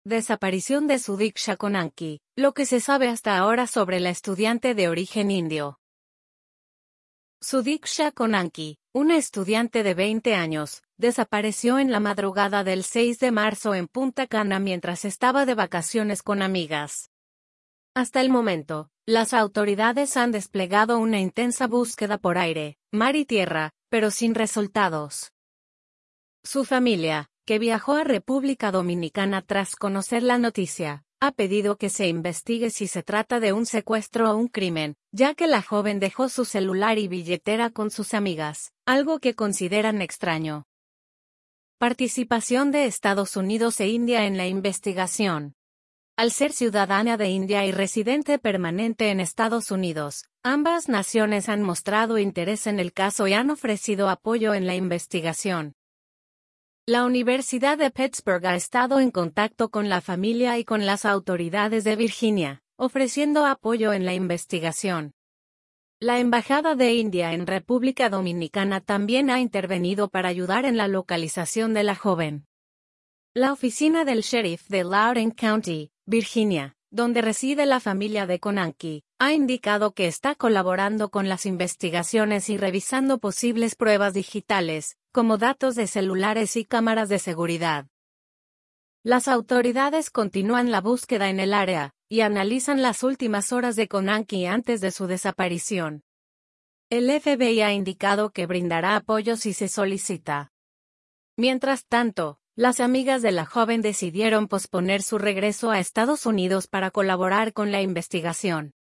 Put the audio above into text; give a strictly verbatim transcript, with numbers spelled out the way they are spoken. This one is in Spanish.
Desaparición de Sudiksha Konanki, lo que se sabe hasta ahora sobre la estudiante de origen indio. Sudiksha Konanki, una estudiante de veinte años, desapareció en la madrugada del seis de marzo en Punta Cana mientras estaba de vacaciones con amigas. Hasta el momento, las autoridades han desplegado una intensa búsqueda por aire, mar y tierra, pero sin resultados. Su familia, que viajó a República Dominicana tras conocer la noticia, ha pedido que se investigue si se trata de un secuestro o un crimen, ya que la joven dejó su celular y billetera con sus amigas, algo que consideran extraño. Participación de Estados Unidos e India en la investigación. Al ser ciudadana de India y residente permanente en Estados Unidos, ambas naciones han mostrado interés en el caso y han ofrecido apoyo en la investigación. La Universidad de Pittsburgh ha estado en contacto con la familia y con las autoridades de Virginia, ofreciendo apoyo en la investigación. La Embajada de India en República Dominicana también ha intervenido para ayudar en la localización de la joven. La oficina del sheriff de Loudoun County, Virginia, donde reside la familia de Konanki, ha indicado que está colaborando con las investigaciones y revisando posibles pruebas digitales, como datos de celulares y cámaras de seguridad. Las autoridades continúan la búsqueda en el área, y analizan las últimas horas de Konanki antes de su desaparición. El F B I ha indicado que brindará apoyo si se solicita. Mientras tanto, las amigas de la joven decidieron posponer su regreso a Estados Unidos para colaborar con la investigación.